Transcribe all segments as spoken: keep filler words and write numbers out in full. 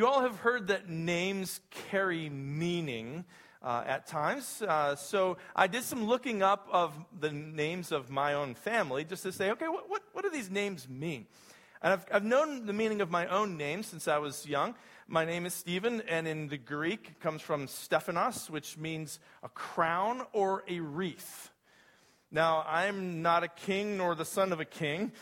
you all have heard that names carry meaning uh, at times. Uh, so I did some looking up of the names of my own family just to say, okay, what, what, what do these names mean? And I've, I've known the meaning of my own name since I was young. My name is Stephen, and in the Greek, it comes from Stephanos, which means a crown or a wreath. Now, I'm not a king nor the son of a king,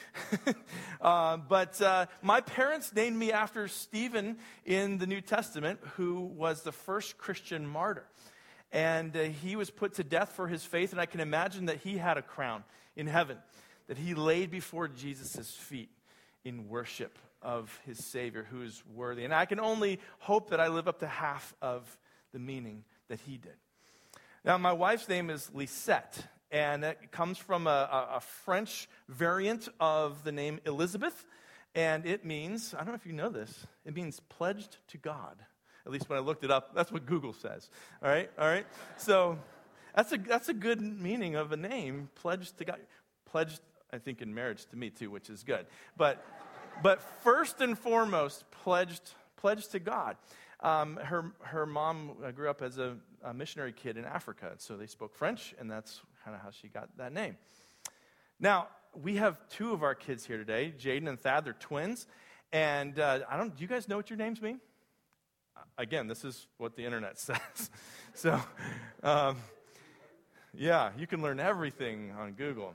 uh, but uh, my parents named me after Stephen in the New Testament, who was the first Christian martyr. And uh, he was put to death for his faith, and I can imagine that he had a crown in heaven that he laid before Jesus' feet in worship of his Savior who is worthy. And I can only hope that I live up to half of the meaning that he did. Now, my wife's name is Lisette. And it comes from a, a French variant of the name Elizabeth. And it means, I don't know if you know this, it means pledged to God. At least when I looked it up, that's what Google says. All right, all right? So that's a, that's a good meaning of a name, pledged to God. Pledged, I think, in marriage to me too, which is good. But but first and foremost, pledged, pledged to God. Um, her her mom grew up as a, a missionary kid in Africa, so they spoke French, and that's kind of how she got that name. Now, we have two of our kids here today, Jaden and Thad. They're twins, and uh, I don't. Do you guys know what your names mean? Uh, again, this is what the internet says. so, um, yeah, you can learn everything on Google.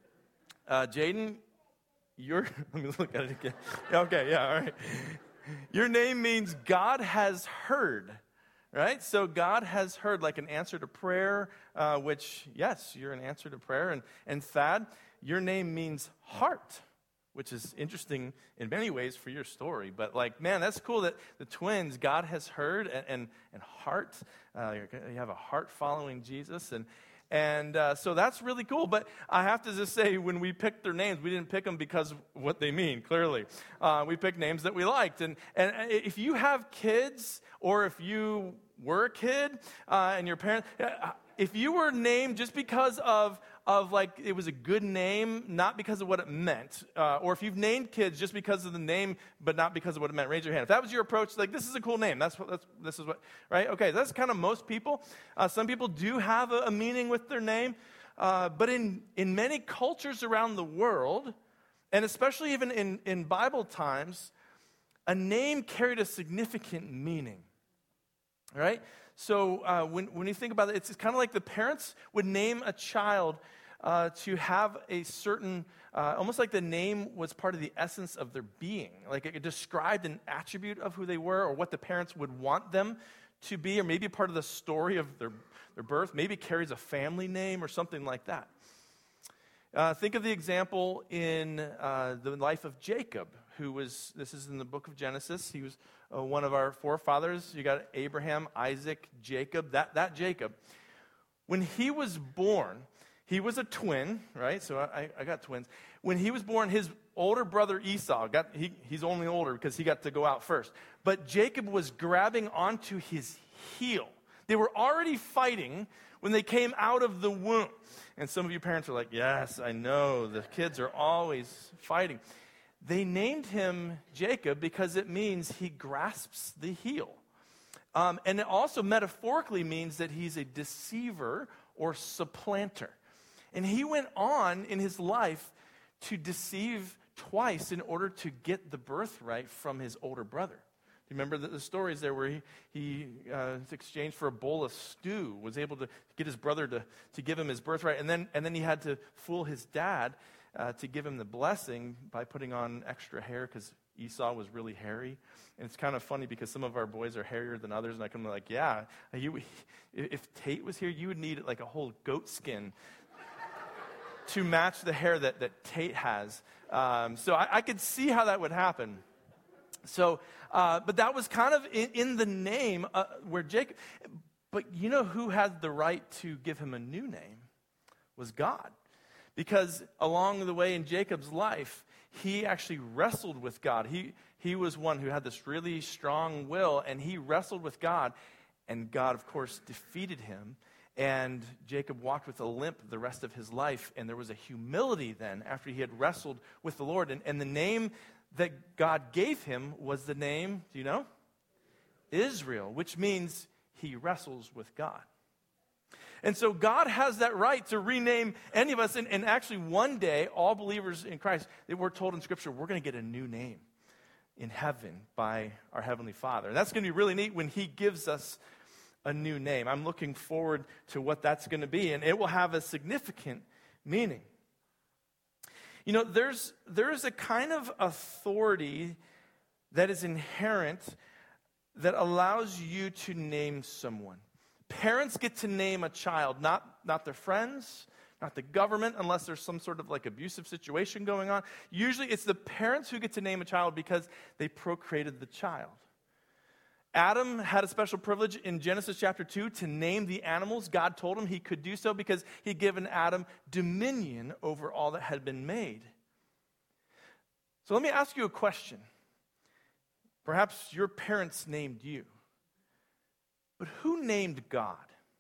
Uh, Jaden, your let me look at it again. Okay, yeah, all right. Your name means God has heard, right? So God has heard, like an answer to prayer, uh, which, yes, you're an answer to prayer. And, and Thad, your name means heart, which is interesting in many ways for your story. But, like, man, that's cool that the twins, God has heard, and, and, and heart. Uh, you have a heart following Jesus. And And uh, so that's really cool. But I have to just say, when we picked their names, we didn't pick them because of what they mean, clearly. Uh, we picked names that we liked. And, and if you have kids, or if you were a kid uh, and your parents, if you were named just because of, of like, it was a good name, not because of what it meant, uh, or if you've named kids just because of the name, but not because of what it meant, raise your hand. If that was your approach, like, this is a cool name. That's what, that's, this is what, right? Okay, that's kind of most people. Uh, some people do have a, a meaning with their name, uh, but in, in many cultures around the world, and especially even in, in Bible times, a name carried a significant meaning, right? So uh, when, when you think about it, it's, it's kind of like the parents would name a child uh, to have a certain, uh, almost like the name was part of the essence of their being. Like it described an attribute of who they were, or what the parents would want them to be, or maybe part of the story of their, their birth. Maybe it carries a family name or something like that. Uh, think of the example in uh, the life of Jacob, who was, this is in the book of Genesis, he was uh, one of our forefathers. You got Abraham, Isaac, Jacob, that, that Jacob. When he was born, he was a twin, right? So I, I got twins. When he was born, his older brother Esau, got he, he's only older because he got to go out first. But Jacob was grabbing onto his heel. They were already fighting when they came out of the womb. And some of you parents are like, yes, I know, the kids are always fighting. They named him Jacob because it means he grasps the heel. Um, and it also metaphorically means that he's a deceiver or supplanter. And he went on in his life to deceive twice in order to get the birthright from his older brother. Do you remember the, the stories there where he, he uh, exchanged for a bowl of stew, was able to get his brother to, to give him his birthright, and then, and then he had to fool his dad uh, to give him the blessing by putting on extra hair because Esau was really hairy. And it's kind of funny because some of our boys are hairier than others, and I come like, yeah, you, if Tate was here, you would need like a whole goat skin to match the hair that, that Tate has. Um, so I, I could see how that would happen. So, uh, but that was kind of in, in the name uh, where Jacob, but you know who had the right to give him a new name? Was God. Because along the way in Jacob's life, he actually wrestled with God. He, he was one who had this really strong will, and he wrestled with God. And God, of course, defeated him. And Jacob walked with a limp the rest of his life. And there was a humility then after he had wrestled with the Lord. And, and the name that God gave him was the name, do you know? Israel, which means he wrestles with God. And so God has that right to rename any of us. And, and actually, one day, all believers in Christ, they were told in Scripture, we're going to get a new name in heaven by our Heavenly Father. And that's going to be really neat when he gives us a new name. I'm looking forward to what that's going to be, and it will have a significant meaning. You know, there's there is a kind of authority that is inherent that allows you to name someone. Parents get to name a child, not, not their friends, not the government, unless there's some sort of like abusive situation going on. Usually it's the parents who get to name a child because they procreated the child. Adam had a special privilege in Genesis chapter two to name the animals. God told him he could do so because he'd given Adam dominion over all that had been made. So let me ask you a question. Perhaps your parents named you, but who named God?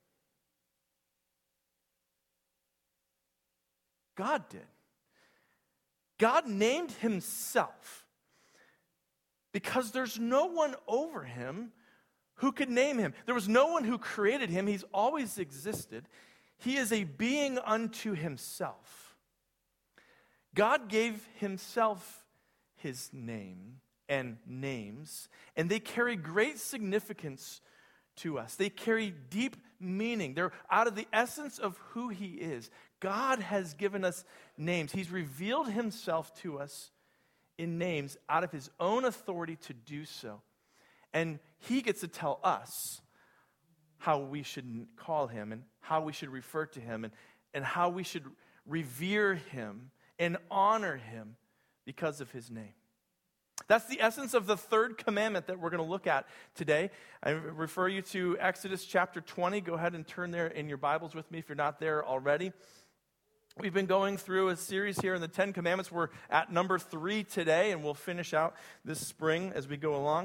God did. God named himself because there's no one over him who could name him. There was no one who created him. He's always existed. He is a being unto himself. God gave himself his name and names, and they carry great significance to us. They carry deep meaning. They're out of the essence of who he is. God has given us names. He's revealed himself to us in names out of his own authority to do so. And he gets to tell us how we should call him and how we should refer to him and, and how we should revere him and honor him because of his name. That's the essence of the third commandment that we're going to look at today. I refer you to Exodus chapter twenty. Go ahead and turn there in your Bibles with me if you're not there already. We've been going through a series here in the Ten Commandments. We're at number three today, and we'll finish out this spring as we go along.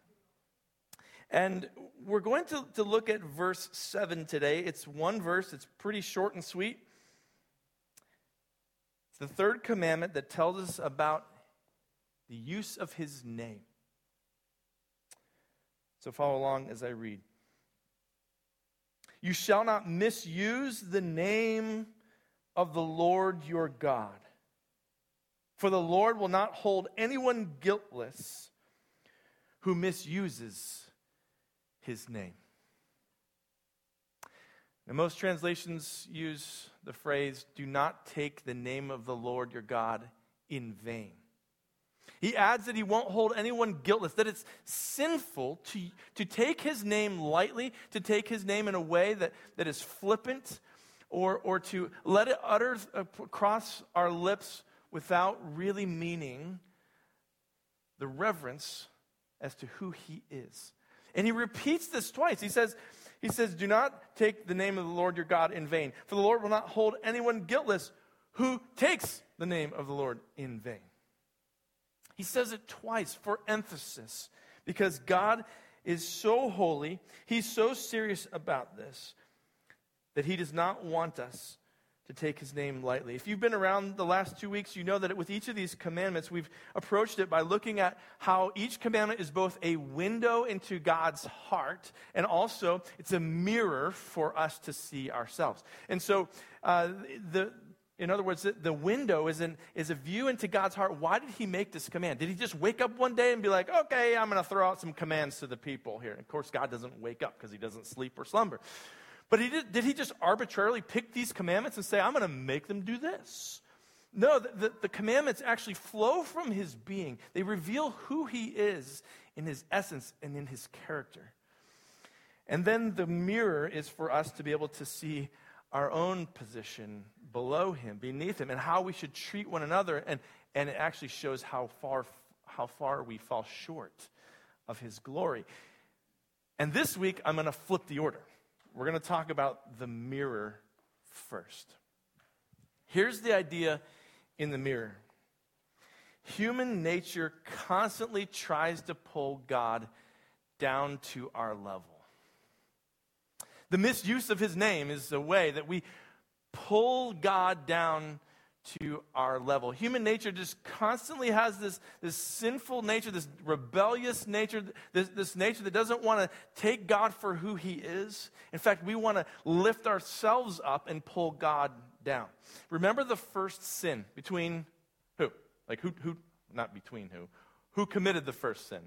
And we're going to, to look at verse seven today. It's one verse. It's pretty short and sweet. It's the third commandment that tells us about the use of his name. So follow along as I read. You shall not misuse the name of the Lord your God, for the Lord will not hold anyone guiltless who misuses his name. Now, most translations use the phrase, do not take the name of the Lord your God in vain. He adds that he won't hold anyone guiltless, that it's sinful to, to take his name lightly, to take his name in a way that, that is flippant, or, or to let it utter across our lips without really meaning the reverence as to who he is. And he repeats this twice. He says, he says, do not take the name of the Lord your God in vain, for the Lord will not hold anyone guiltless who takes the name of the Lord in vain. He says it twice for emphasis, because God is so holy, he's so serious about this, that he does not want us to take his name lightly. If you've been around the last two weeks, you know that with each of these commandments, we've approached it by looking at how each commandment is both a window into God's heart, and also it's a mirror for us to see ourselves. And so, uh, the in other words, the, the window is, an, is a view into God's heart. Why did he make this command? Did he just wake up one day and be like, okay, I'm going to throw out some commands to the people here? And of course, God doesn't wake up because he doesn't sleep or slumber. But he did, did he just arbitrarily pick these commandments and say, I'm going to make them do this? No, the, the, the commandments actually flow from his being. They reveal who he is in his essence and in his character. And then the mirror is for us to be able to see our own position below him, beneath him, and how we should treat one another. And, and it actually shows how far, how far we fall short of his glory. And this week, I'm going to flip the order. We're going to talk about the mirror first. Here's the idea in the mirror. Human nature constantly tries to pull God down to our level. The misuse of his name is a way that we pull God down to our level. Human nature just constantly has this, this sinful nature, this rebellious nature, this, this nature that doesn't want to take God for who he is. In fact, we want to lift ourselves up and pull God down. Remember the first sin between who? Like who, who, not between who. Who committed the first sin?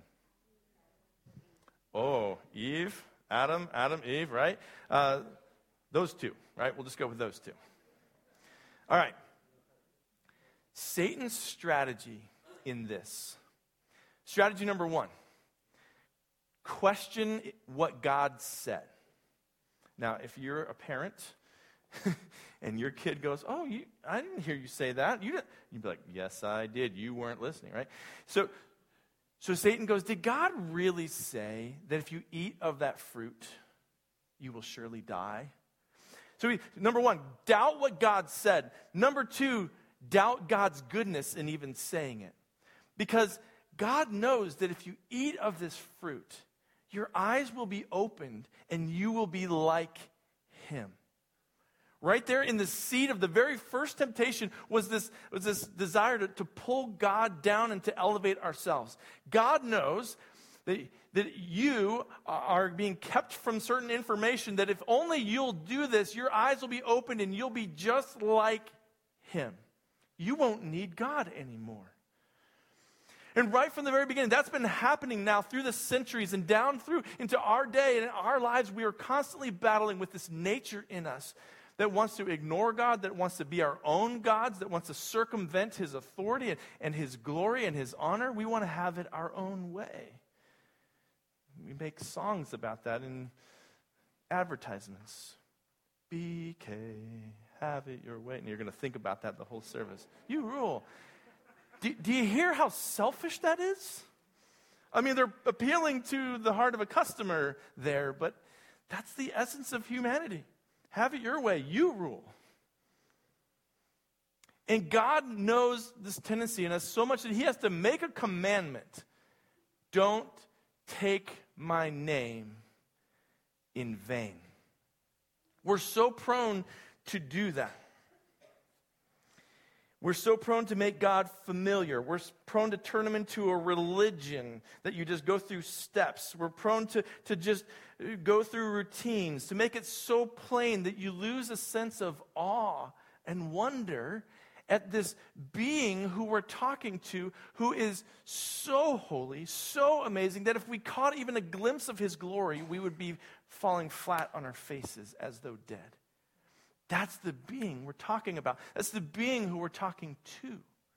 Oh, Eve, Adam, Adam, Eve, right? Uh, those two, right? We'll just go with those two. All right. Satan's strategy in this. Strategy number one, question what God said. Now, if you're a parent and your kid goes, oh, you, I didn't hear you say that. You didn't. You'd be like, yes, I did. You weren't listening, right? So, so Satan goes, did God really say that if you eat of that fruit, you will surely die? So we, number one, doubt what God said. Number two, doubt God's goodness in even saying it. Because God knows that if you eat of this fruit, your eyes will be opened and you will be like him. Right there in the seed of the very first temptation was this, was this desire to, to pull God down and to elevate ourselves. God knows that, that you are being kept from certain information, that if only you'll do this, your eyes will be opened and you'll be just like him. You won't need God anymore. And right from the very beginning, that's been happening now through the centuries and down through into our day and in our lives. We are constantly battling with this nature in us that wants to ignore God, that wants to be our own gods, that wants to circumvent his authority and, and his glory and his honor. We want to have it our own way. We make songs about that in advertisements. B K, have it your way. And you're going to think about that the whole service. You rule. Do, do you hear how selfish that is? I mean, they're appealing to the heart of a customer there, but that's the essence of humanity. Have it your way. You rule. And God knows this tendency in us so much that he has to make a commandment. Don't take my name in vain. We're so prone to do that. We're so prone to make God familiar. We're prone to turn him into a religion that you just go through steps. We're prone to, to just go through routines, to make it so plain that you lose a sense of awe and wonder at this being who we're talking to, who is so holy, so amazing, that if we caught even a glimpse of his glory, we would be falling flat on our faces as though dead. That's the being we're talking about. That's the being who we're talking to.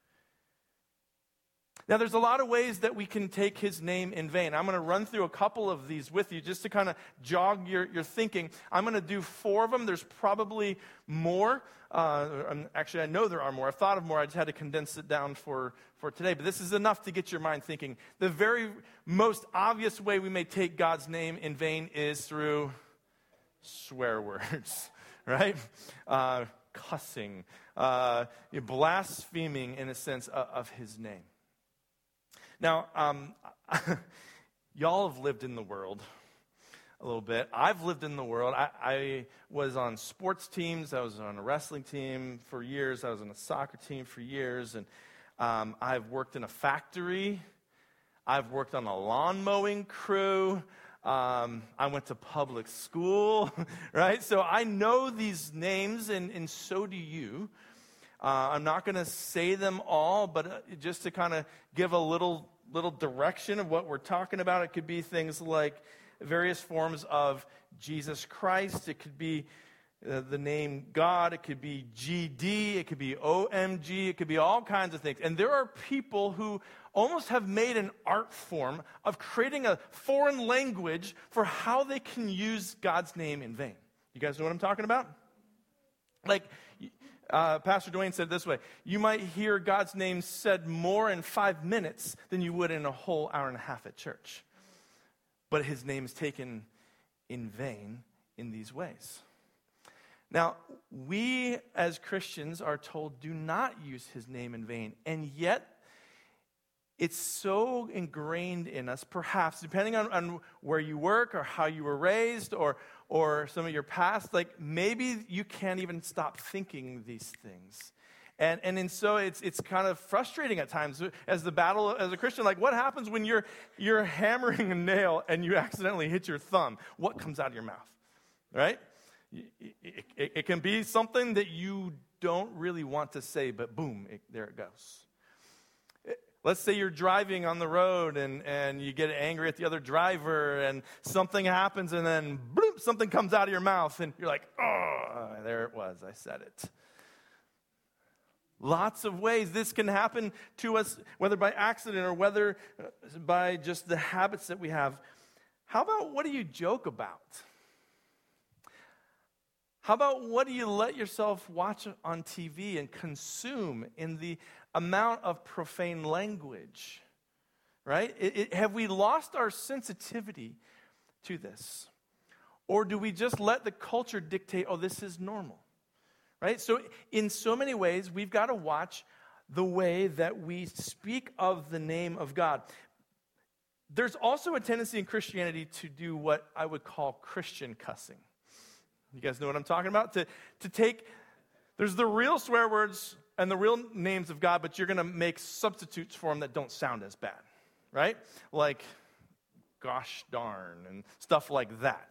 Now, there's a lot of ways that we can take his name in vain. I'm going to run through a couple of these with you just to kind of jog your, your thinking. I'm going to do four of them. There's probably more. Uh, actually, I know there are more. I've thought of more. I just had to condense it down for, for today. But this is enough to get your mind thinking. The very most obvious way we may take God's name in vain is through swear words. Right? Uh, cussing, uh, blaspheming in a sense of, of his name. Now, um, y'all have lived in the world a little bit. I've lived in the world. I, I was on sports teams. I was on a wrestling team for years. I was on a soccer team for years. And um, I've worked in a factory. I've worked on a lawn mowing crew. Um, I went to public school, right? So I know these names, and, and so do you. Uh, I'm not going to say them all, but uh, just to kind of give a little little direction of what we're talking about, it could be things like various forms of Jesus Christ. It could be uh, the name God. It could be G D. It could be O M G. It could be all kinds of things. And there are people who almost have made an art form of creating a foreign language for how they can use God's name in vain. You guys know what I'm talking about? Like, uh, Pastor Dwayne said it this way: you might hear God's name said more in five minutes than you would in a whole hour and a half at church. But his name is taken in vain in these ways. Now, we as Christians are told do not use his name in vain, and yet it's so ingrained in us, perhaps, depending on, on where you work or how you were raised or, or some of your past, like maybe you can't even stop thinking these things. And and, and so it's it's kind of frustrating at times as the battle as a Christian. Like, what happens when you're you're hammering a nail and you accidentally hit your thumb? What comes out of your mouth, right? It, it, it can be something that you don't really want to say, but boom, it, there it goes. Let's say you're driving on the road and, and you get angry at the other driver and something happens and then bloop, something comes out of your mouth and you're like, oh, there it was, I said it. Lots of ways this can happen to us, whether by accident or whether by just the habits that we have. How about what do you joke about? How about what do you let yourself watch on T V and consume in the amount of profane language, right? It, it, have we lost our sensitivity to this? Or do we just let the culture dictate, oh, this is normal, right? So in so many ways, we've got to watch the way that we speak of the name of God. There's also a tendency in Christianity to do what I would call Christian cussing. You guys know what I'm talking about? To, to take, there's the real swear words and the real names of God, but you're going to make substitutes for them that don't sound as bad, right? Like, gosh darn, and stuff like that.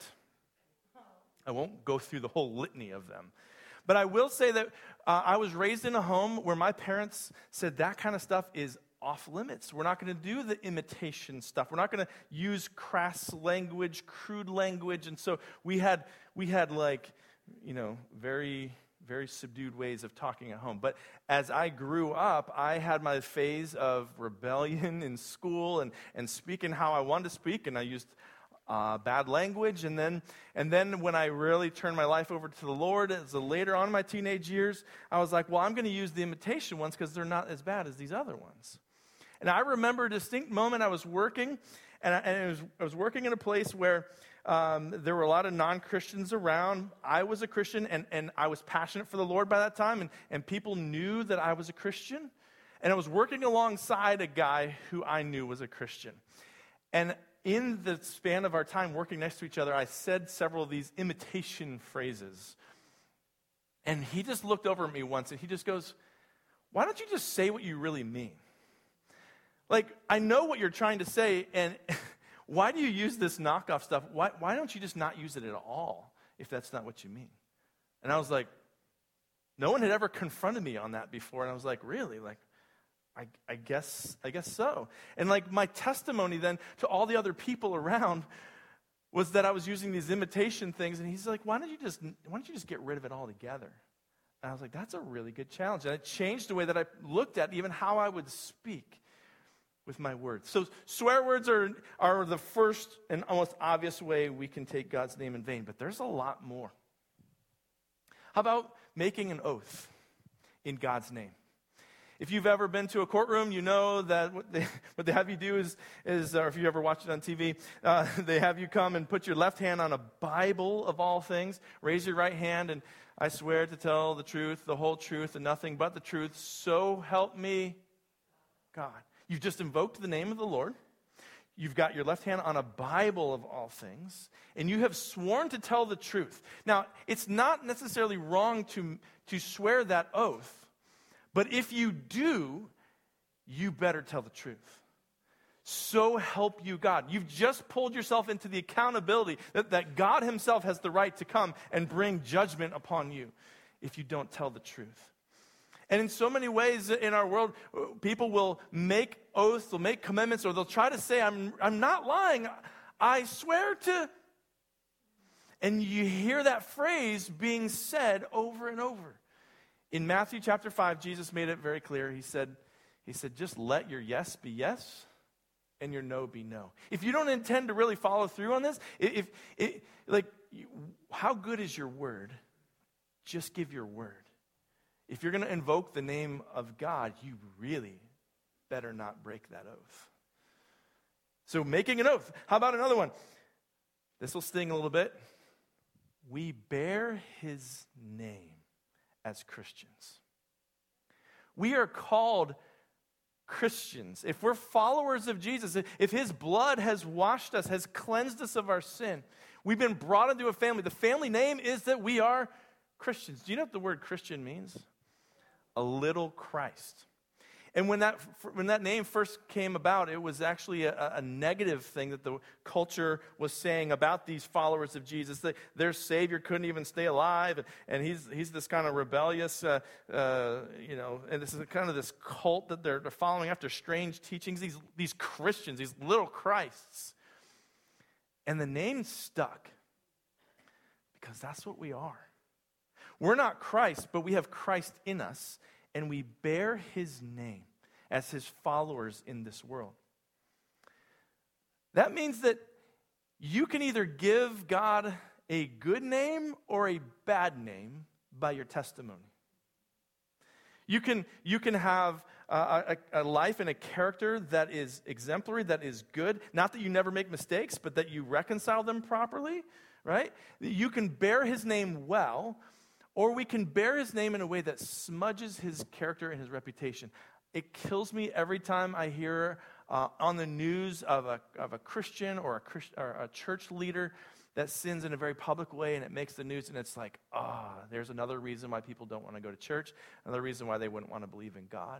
I won't go through the whole litany of them. But I will say that uh, I was raised in a home where my parents said that kind of stuff is off limits. We're not going to do the imitation stuff. We're not going to use crass language, crude language. And so we had, we had like, you know, very, very subdued ways of talking at home. But as I grew up, I had my phase of rebellion in school and, and speaking how I wanted to speak. And I used uh, bad language. And then, and then when I really turned my life over to the Lord, as a later on in my teenage years, I was like, well, I'm going to use the imitation ones because they're not as bad as these other ones. And I remember a distinct moment I was working, and I, and it was, I was working in a place where um, there were a lot of non-Christians around. I was a Christian, and, and I was passionate for the Lord by that time, and, and people knew that I was a Christian. And I was working alongside a guy who I knew was a Christian. And in the span of our time working next to each other, I said several of these imitation phrases. And he just looked over at me once, and he just goes, why don't you just say what you really mean? Like, I know what you're trying to say, and why do you use this knockoff stuff? Why, why don't you just not use it at all if that's not what you mean? And I was like, no one had ever confronted me on that before, and I was like, really? Like, I, I guess I guess so. And like my testimony then to all the other people around was that I was using these imitation things, and he's like, why don't you just why don't you just get rid of it altogether? And I was like, that's a really good challenge. And it changed the way that I looked at even how I would speak with my words. So swear words are, are the first and almost obvious way we can take God's name in vain, but there's a lot more. How about making an oath in God's name? If you've ever been to a courtroom, you know that what they, what they have you do is, is or if you ever watched it on T V, uh, they have you come and put your left hand on a Bible of all things, raise your right hand, and I swear to tell the truth, the whole truth, and nothing but the truth, so help me God. You've just invoked the name of the Lord. You've got your left hand on a Bible of all things, and you have sworn to tell the truth. Now, it's not necessarily wrong to, to swear that oath, but if you do, you better tell the truth. So help you God. You've just pulled yourself into the accountability that, that God himself has the right to come and bring judgment upon you if you don't tell the truth. And in so many ways in our world, people will make oaths, they'll make commitments, or they'll try to say, I'm, I'm not lying, I swear to. And you hear that phrase being said over and over. In Matthew chapter five, Jesus made it very clear. He said, he said, just let your yes be yes and your no be no. If you don't intend to really follow through on this, if, if like, how good is your word? Just give your word. If you're going to invoke the name of God, you really better not break that oath. So making an oath. How about another one? This will sting a little bit. We bear his name as Christians. We are called Christians. If we're followers of Jesus, if his blood has washed us, has cleansed us of our sin, we've been brought into a family. The family name is that we are Christians. Do you know what the word Christian means? a little Christ. And when that when that name first came about, it was actually a, a negative thing that the culture was saying about these followers of Jesus. That their Savior couldn't even stay alive, and, and he's he's this kind of rebellious, uh, uh, you know, and this is kind of this cult that they're, they're following after strange teachings. These these Christians, these little Christs, and the name stuck because that's what we are. We're not Christ, but we have Christ in us. And we bear his name as his followers in this world. That means that you can either give God a good name or a bad name by your testimony. You can, you can have a, a, a life and a character that is exemplary, that is good. Not that you never make mistakes, but that you reconcile them properly, right? You can bear his name well, or we can bear his name in a way that smudges his character and his reputation. It kills me every time I hear uh, on the news of a of a Christian or a Christ, or a church leader that sins in a very public way, and it makes the news, and it's like, ah, oh, there's another reason why people don't want to go to church, another reason why they wouldn't want to believe in God.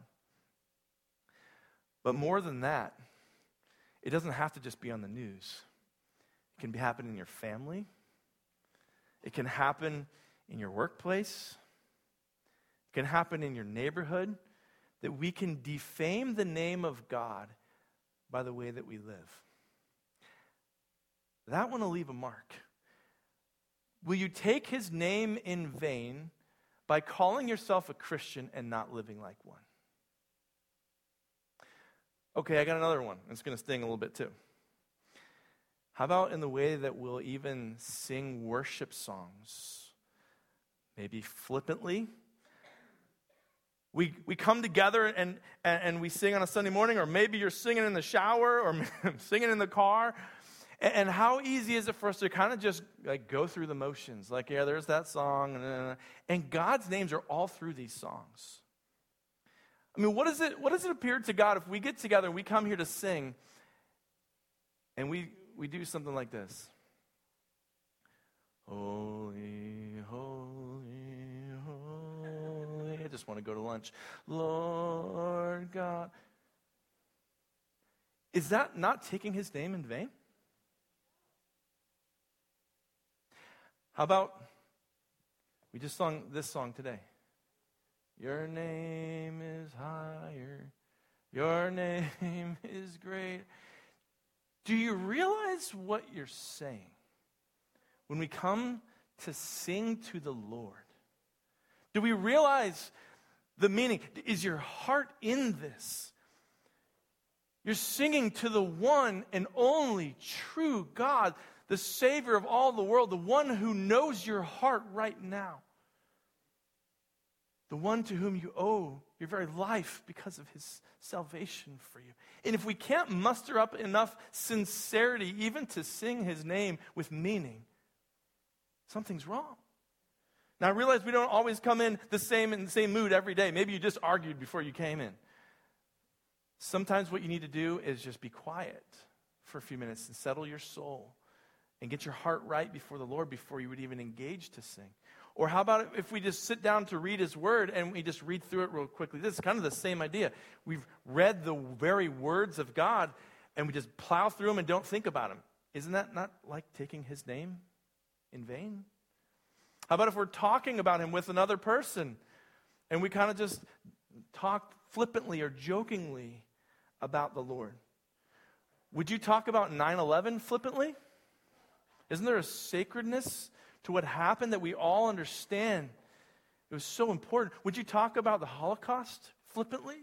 But more than that, it doesn't have to just be on the news. It can be happen in your family. It can happen in your workplace. It can happen in your neighborhood, that we can defame the name of God by the way that we live. That one will leave a mark. Will you take his name in vain by calling yourself a Christian and not living like one? Okay, I got another one. It's going to sting a little bit too. How about in the way that we'll even sing worship songs? Maybe flippantly. We we come together and, and, and we sing on a Sunday morning, or maybe you're singing in the shower or singing in the car. And, and how easy is it for us to kind of just like go through the motions? Like, yeah, there's that song. And, and God's names are all through these songs. I mean, what is it, what does it appear to God if we get together and we come here to sing and we, we do something like this? Holy, holy, holy. I just want to go to lunch. Lord God. Is that not taking his name in vain? How about, we just sung this song today. Your name is higher. Your name is great. Do you realize what you're saying? When we come to sing to the Lord, do we realize the meaning? Is your heart in this? You're singing to the one and only true God, the Savior of all the world, the one who knows your heart right now, the one to whom you owe your very life because of his salvation for you. And if we can't muster up enough sincerity even to sing his name with meaning, something's wrong. Now, I realize we don't always come in the same in the same mood every day. Maybe you just argued before you came in. Sometimes what you need to do is just be quiet for a few minutes and settle your soul and get your heart right before the Lord before you would even engage to sing. Or how about if we just sit down to read his word and we just read through it real quickly? This is kind of the same idea. We've read the very words of God and we just plow through them and don't think about them. Isn't that not like taking his name in vain? How about if we're talking about him with another person and we kind of just talk flippantly or jokingly about the Lord? Would you talk about nine eleven flippantly? Isn't there a sacredness to what happened that we all understand? It was so important. Would you talk about the Holocaust flippantly?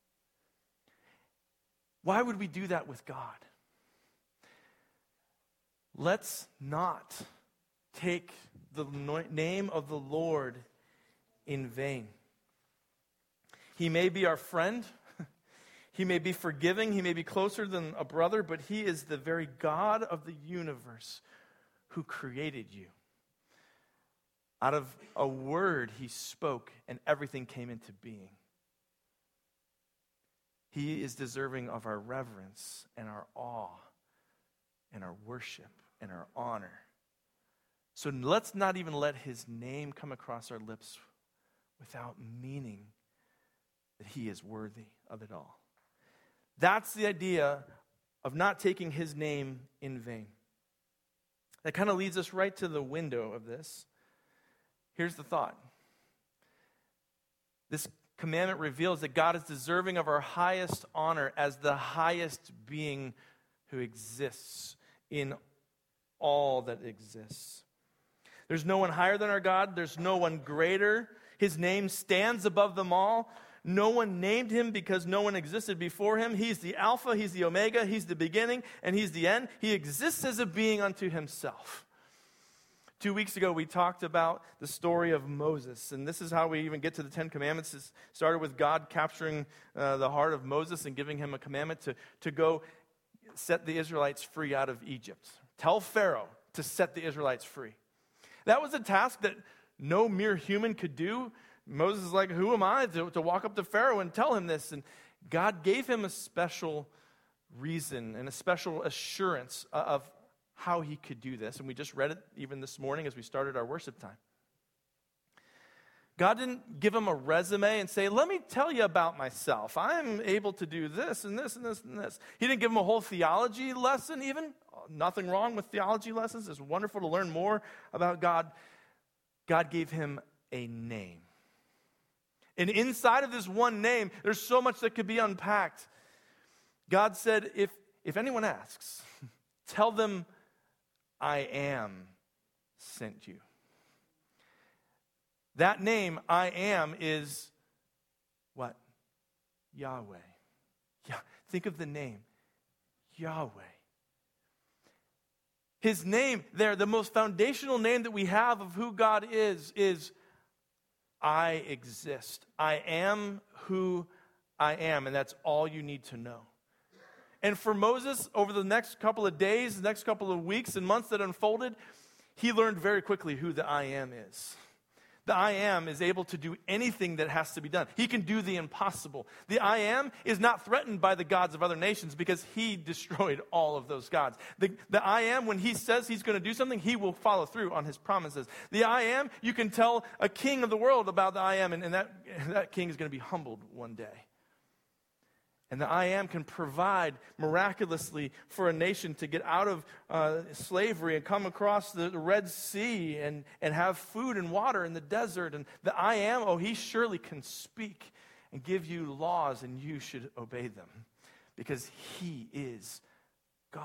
Why would we do that with God? Let's not take the name of the Lord in vain. He may be our friend. He may be forgiving. He may be closer than a brother, but he is the very God of the universe who created you. Out of a word he spoke and everything came into being. He is deserving of our reverence and our awe and our worship and our honor. So let's not even let his name come across our lips without meaning that he is worthy of it all. That's the idea of not taking his name in vain. That kind of leads us right to the window of this. Here's the thought. This commandment reveals that God is deserving of our highest honor as the highest being who exists in all that exists. There's no one higher than our God. There's no one greater. His name stands above them all. No one named him because no one existed before him. He's the Alpha, he's the Omega, he's the beginning, and he's the end. He exists as a being unto himself. Two weeks ago, we talked about the story of Moses, and this is how we even get to the Ten Commandments. It started with God capturing uh, the heart of Moses and giving him a commandment to, to go set the Israelites free out of Egypt. Tell Pharaoh to set the Israelites free. That was a task that no mere human could do. Moses is like, who am I to, to walk up to Pharaoh and tell him this? And God gave him a special reason and a special assurance of how he could do this. And we just read it even this morning as we started our worship time. God didn't give him a resume and say, let me tell you about myself. I'm able to do this and this and this and this. He didn't give him a whole theology lesson even. Nothing wrong with theology lessons. It's wonderful to learn more about God. God gave him a name. And inside of this one name, there's so much that could be unpacked. God said, if, if anyone asks, tell them I am sent you. That name, I am, is what? Yahweh. Yeah, think of the name, Yahweh. His name there, the most foundational name that we have of who God is, is I exist. I am who I am, and that's all you need to know. And for Moses, over the next couple of days, the next couple of weeks and months that unfolded, he learned very quickly who the I am is. The I am is able to do anything that has to be done. He can do the impossible. The I am is not threatened by the gods of other nations because he destroyed all of those gods. The, the I am, when he says he's going to do something, he will follow through on his promises. The I am, you can tell a king of the world about the I am, and, and that, that king is going to be humbled one day. And the I am can provide miraculously for a nation to get out of uh, slavery and come across the, the Red Sea and, and have food and water in the desert. And the I am, oh, he surely can speak and give you laws, and you should obey them because he is God.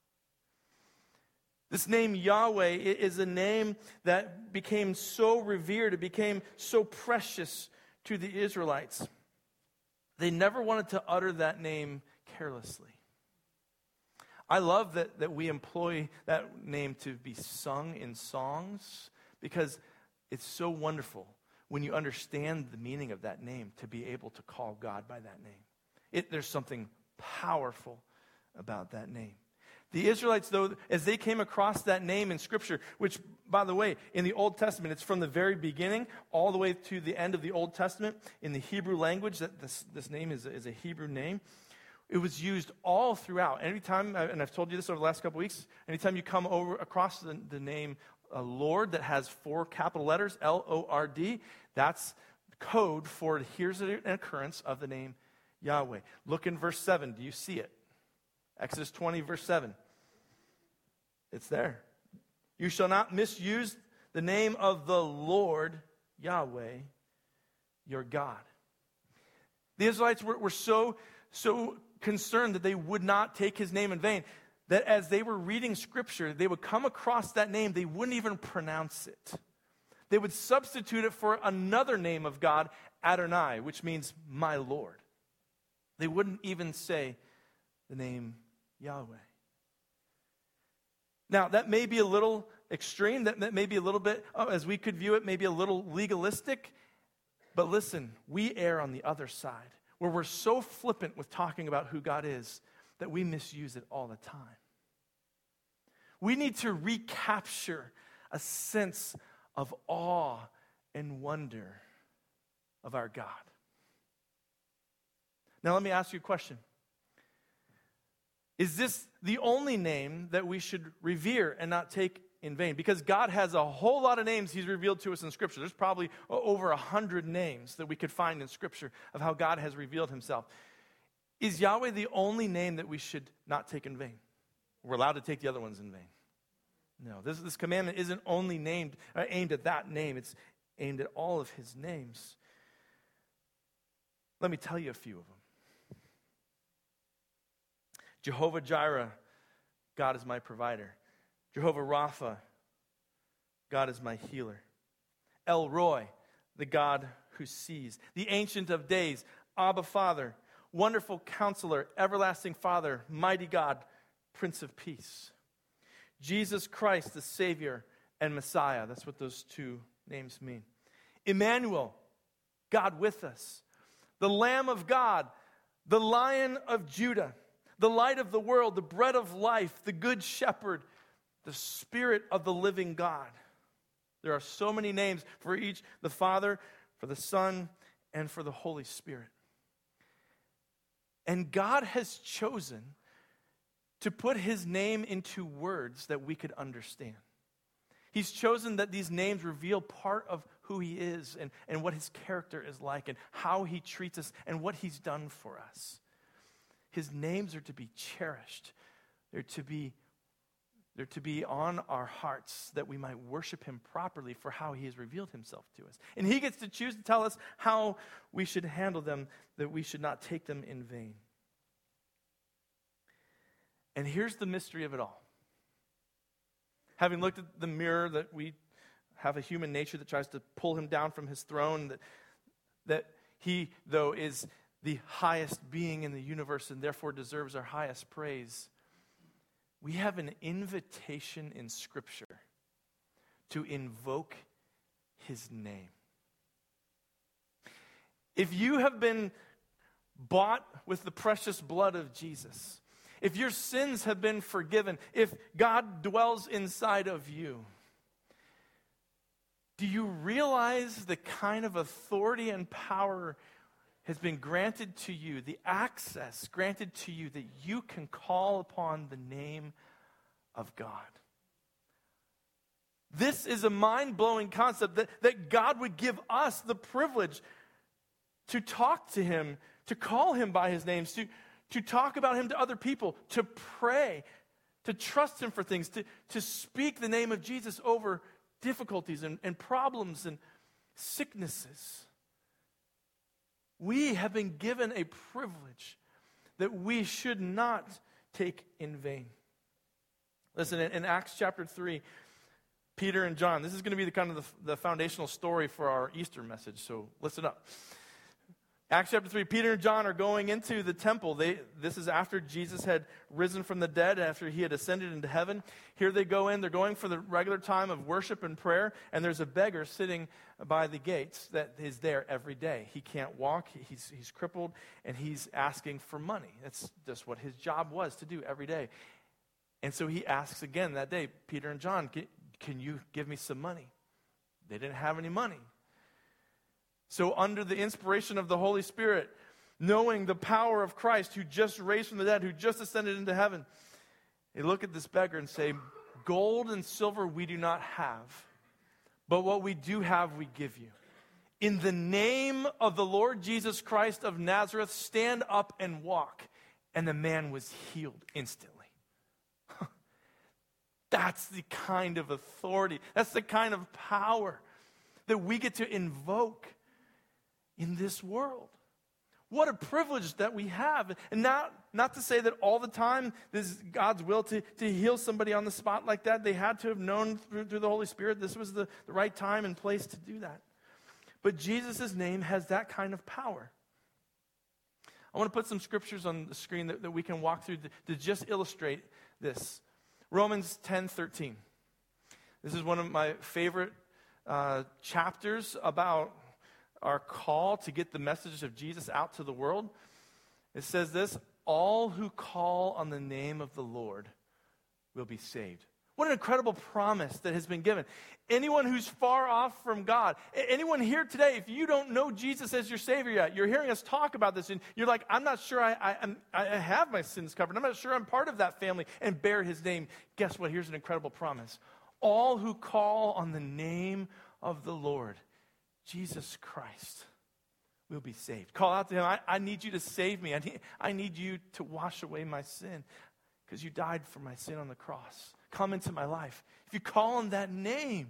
This name Yahweh is a name that became so revered, it became so precious to the Israelites. They never wanted to utter that name carelessly. I love that, that we employ that name to be sung in songs because it's so wonderful when you understand the meaning of that name to be able to call God by that name. It, there's something powerful about that name. The Israelites, though, as they came across that name in Scripture, which, by the way, in the Old Testament, it's from the very beginning all the way to the end of the Old Testament. In the Hebrew language, that this, this name is a, is a Hebrew name. It was used all throughout. Anytime, and I've told you this over the last couple of weeks, anytime you come over across the, the name uh, Lord that has four capital letters, L O R D, that's code for here's an occurrence of the name Yahweh. Look in verse seven. Do you see it? Exodus twenty, verse seven. It's there. You shall not misuse the name of the Lord, Yahweh, your God. The Israelites were, were so, so concerned that they would not take his name in vain, that as they were reading Scripture, they would come across that name, they wouldn't even pronounce it. They would substitute it for another name of God, Adonai, which means my Lord. They wouldn't even say the name Yahweh. Now, that may be a little extreme, that, that may be a little bit, oh, as we could view it, maybe a little legalistic. But listen, we err on the other side, where we're so flippant with talking about who God is that we misuse it all the time. We need to recapture a sense of awe and wonder of our God. Now, let me ask you a question. Is this the only name that we should revere and not take in vain. Because God has a whole lot of names he's revealed to us in Scripture. There's probably over a hundred names that we could find in Scripture of how God has revealed himself. Is Yahweh the only name that we should not take in vain? We're allowed to take the other ones in vain. No, this, this commandment isn't only named uh, aimed at that name. It's aimed at all of his names. Let me tell you a few of them. Jehovah Jireh, God is my provider. Jehovah Rapha, God is my healer. El Roi, the God who sees. The Ancient of Days, Abba Father. Wonderful Counselor, Everlasting Father, Mighty God, Prince of Peace. Jesus Christ, the Savior and Messiah. That's what those two names mean. Emmanuel, God with us. The Lamb of God, the Lion of Judah, the light of the world, the bread of life, the Good Shepherd, the Spirit of the living God. There are so many names for each, the Father, for the Son, and for the Holy Spirit. And God has chosen to put his name into words that we could understand. He's chosen that these names reveal part of who he is and, and what his character is like and how he treats us and what he's done for us. His names are to be cherished. They're to be, they're to be on our hearts that we might worship him properly for how he has revealed himself to us. And he gets to choose to tell us how we should handle them, that we should not take them in vain. And here's the mystery of it all. Having looked at the mirror that we have a human nature that tries to pull him down from his throne, that, that he, though, is the highest being in the universe and therefore deserves our highest praise, we have an invitation in Scripture to invoke his name. If you have been bought with the precious blood of Jesus, if your sins have been forgiven, if God dwells inside of you, do you realize the kind of authority and power has been granted to you, the access granted to you that you can call upon the name of God? This is a mind-blowing concept that, that God would give us the privilege to talk to him, to call him by his names, to, to talk about him to other people, to pray, to trust him for things, to, to speak the name of Jesus over difficulties and, and problems and sicknesses. We have been given a privilege that we should not take in vain. Listen, in, in Acts chapter three, Peter and John, this is going to be the kind of the, the foundational story for our Easter message, so listen up. Acts chapter three, Peter and John are going into the temple. They, this is after Jesus had risen from the dead, after he had ascended into heaven. Here they go in. They're going for the regular time of worship and prayer, and there's a beggar sitting by the gates that is there every day. He can't walk. He's, he's crippled, and he's asking for money. That's just what his job was to do every day. And so he asks again that day, Peter and John, can, can you give me some money? They didn't have any money. So under the inspiration of the Holy Spirit, knowing the power of Christ who just raised from the dead, who just ascended into heaven, they look at this beggar and say, gold and silver we do not have, but what we do have we give you. In the name of the Lord Jesus Christ of Nazareth, stand up and walk. And the man was healed instantly. That's the kind of authority, that's the kind of power that we get to invoke in this world. What a privilege that we have. And not, not to say that all the time this is God's will to, to heal somebody on the spot like that. They had to have known through, through the Holy Spirit this was the, the right time and place to do that. But Jesus' name has that kind of power. I want to put some scriptures on the screen that, that we can walk through to, to just illustrate this. Romans ten thirteen. This is one of my favorite uh, chapters about our call to get the message of Jesus out to the world. It says this, all who call on the name of the Lord will be saved. What an incredible promise that has been given. Anyone who's far off from God, anyone here today, if you don't know Jesus as your Savior yet, you're hearing us talk about this and you're like, I'm not sure I, I, I'm, I have my sins covered. I'm not sure I'm part of that family and bear his name. Guess what? Here's an incredible promise. all who call on the name of the Lord, Jesus Christ, will be saved. Call out to him, I, I need you to save me. I need, I need you to wash away my sin because you died for my sin on the cross. Come into my life. If you call on that name,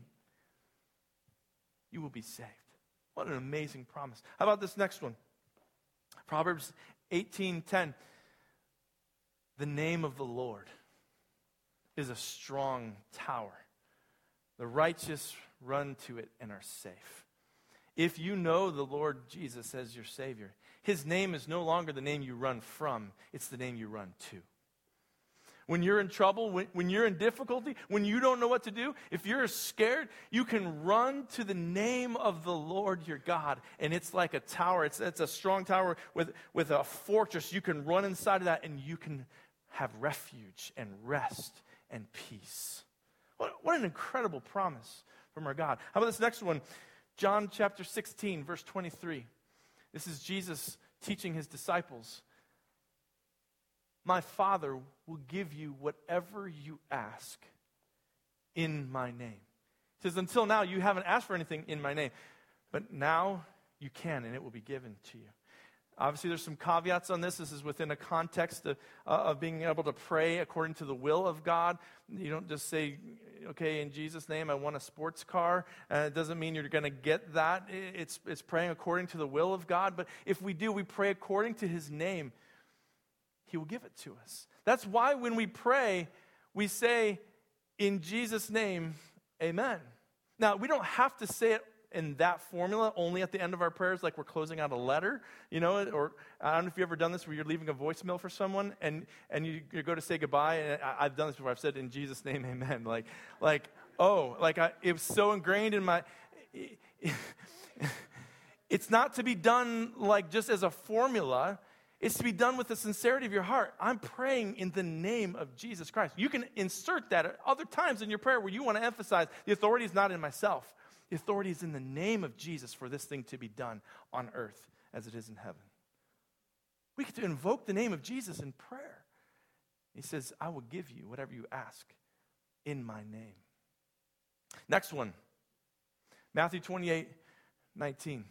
you will be saved. What an amazing promise. How about this next one? Proverbs eighteen ten. The name of the Lord is a strong tower. The righteous run to it and are safe. If you know the Lord Jesus as your Savior, his name is no longer the name you run from, it's the name you run to. When you're in trouble, when, when you're in difficulty, when you don't know what to do, if you're scared, you can run to the name of the Lord your God. And it's like a tower. It's, it's a strong tower with, with a fortress. You can run inside of that and you can have refuge and rest and peace. What, what an incredible promise from our God. How about this next one? John chapter sixteen, verse twenty-three. This is Jesus teaching his disciples. My Father will give you whatever you ask in my name. He says, until now, you haven't asked for anything in my name. But now you can, and it will be given to you. Obviously, there's some caveats on this. This is within a context of, uh, of being able to pray according to the will of God. You don't just say, okay, in Jesus' name, I want a sports car. Uh, it doesn't mean you're going to get that. It's, it's praying according to the will of God. But if we do, we pray according to his name, he will give it to us. That's why when we pray, we say, in Jesus' name, amen. Now, we don't have to say it in that formula only at the end of our prayers, like we're closing out a letter, you know, or I don't know if you've ever done this where you're leaving a voicemail for someone and, and you, you go to say goodbye, and I, I've done this before. I've said, in Jesus' name, amen. Like, like oh, like I, it was so ingrained in my... It's not to be done like just as a formula. It's to be done with the sincerity of your heart. I'm praying in the name of Jesus Christ. You can insert that at other times in your prayer where you want to emphasize the authority is not in myself. The authority is in the name of Jesus for this thing to be done on earth as it is in heaven. We get to invoke the name of Jesus in prayer. He says, I will give you whatever you ask in my name. Next one, Matthew twenty-eight nineteen.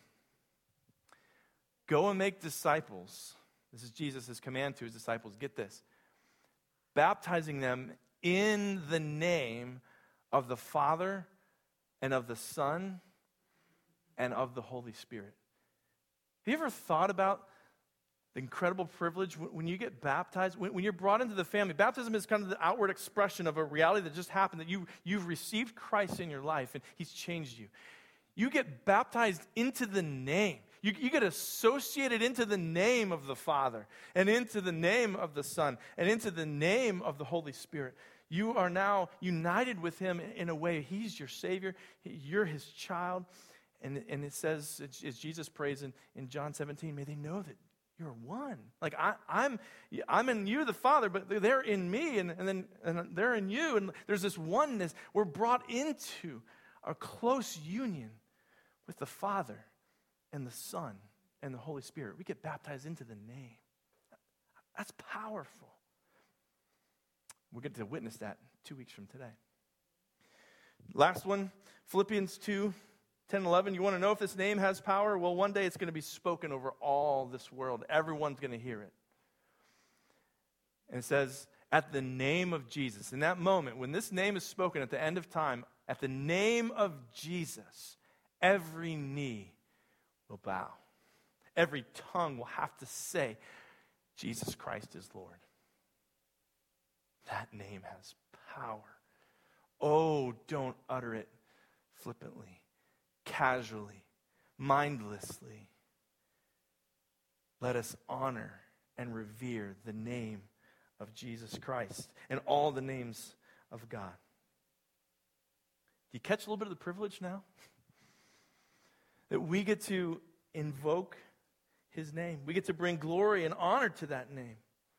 Go and make disciples. This is Jesus' command to his disciples. Get this. Baptizing them in the name of the Father and of the Son and of the Holy Spirit. Have you ever thought about the incredible privilege when you get baptized, when you're brought into the family? Baptism is kind of the outward expression of a reality that just happened, that you, you've received Christ in your life and he's changed you. You get baptized into the name. You, you get associated into the name of the Father and into the name of the Son and into the name of the Holy Spirit. You are now united with him in a way. He's your Savior. You're his child. And, and it says, as Jesus prays in, in John seventeen, may they know that you're one. Like I, I'm I'm in you, the Father, but they're in me, and, and then and they're in you. And there's this oneness. We're brought into a close union with the Father and the Son and the Holy Spirit. We get baptized into the name. That's powerful. We're going to witness that two weeks from today. Last one, Philippians two, ten, eleven. You want to know if this name has power? Well, one day it's going to be spoken over all this world. Everyone's going to hear it. And it says, at the name of Jesus, in that moment, when this name is spoken at the end of time, at the name of Jesus, every knee will bow. Every tongue will have to say, Jesus Christ is Lord. That name has power. Oh, don't utter it flippantly, casually, mindlessly. Let us honor and revere the name of Jesus Christ and all the names of God. Do you catch a little bit of the privilege now? That we get to invoke his name. We get to bring glory and honor to that name.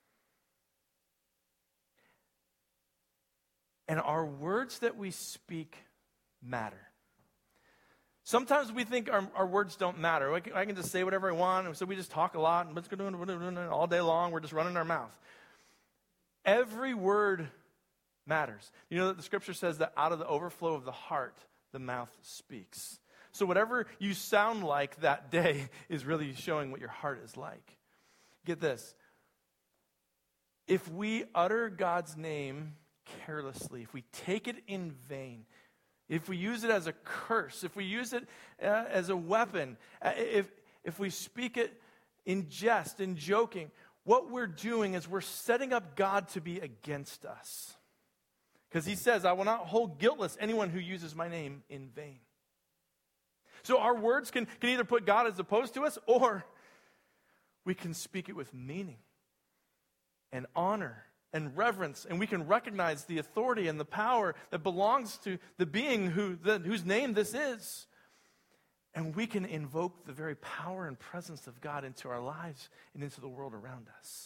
And our words that we speak matter. Sometimes we think our, our words don't matter. I can, I can just say whatever I want, and so we just talk a lot, and what's going on all day long. We're just running our mouth. Every word matters. You know that the scripture says that out of the overflow of the heart, the mouth speaks. So whatever you sound like that day is really showing what your heart is like. Get this. If we utter God's name carelessly, if we take it in vain, if we use it as a curse, if we use it uh, as a weapon, uh, if, if we speak it in jest, in joking, what we're doing is we're setting up God to be against us. Because he says, I will not hold guiltless anyone who uses my name in vain. So our words can, can either put God as opposed to us, or we can speak it with meaning and honor and reverence, and we can recognize the authority and the power that belongs to the being who, the, whose name this is. And we can invoke the very power and presence of God into our lives and into the world around us.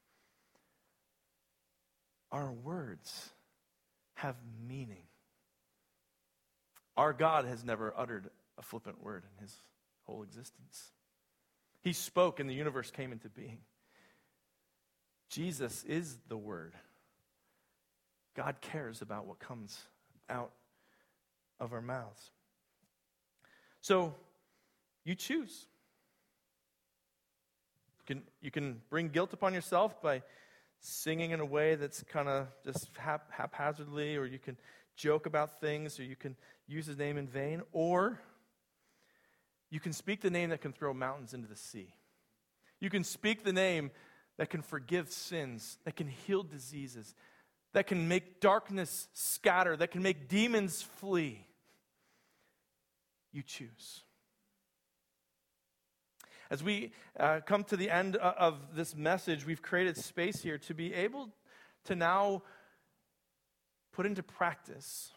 Our words have meaning. Our God has never uttered a flippant word in his whole existence. He spoke and the universe came into being. Jesus is the Word. God cares about what comes out of our mouths. So, you choose. You can, you can bring guilt upon yourself by singing in a way that's kind of just hap- haphazardly, or you can joke about things, or you can use his name in vain, or you can speak the name that can throw mountains into the sea. You can speak the name that can forgive sins, that can heal diseases, that can make darkness scatter, that can make demons flee. You choose. As we uh, come to the end of this message, we've created space here to be able to now put into practice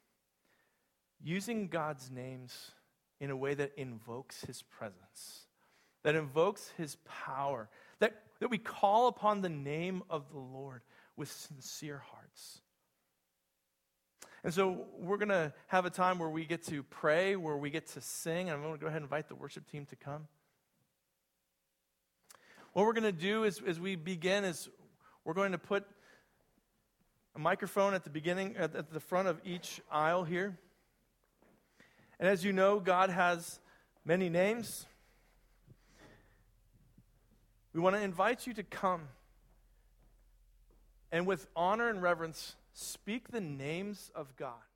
using God's names in a way that invokes his presence, that invokes his power, that, that we call upon the name of the Lord with sincere hearts. And so we're going to have a time where we get to pray, where we get to sing, and I'm going to go ahead and invite the worship team to come. What we're going to do is, as we begin is we're going to put a microphone at the beginning, at, at the front of each aisle here. And as you know, God has many names. We want to invite you to come and with honor and reverence, speak the names of God.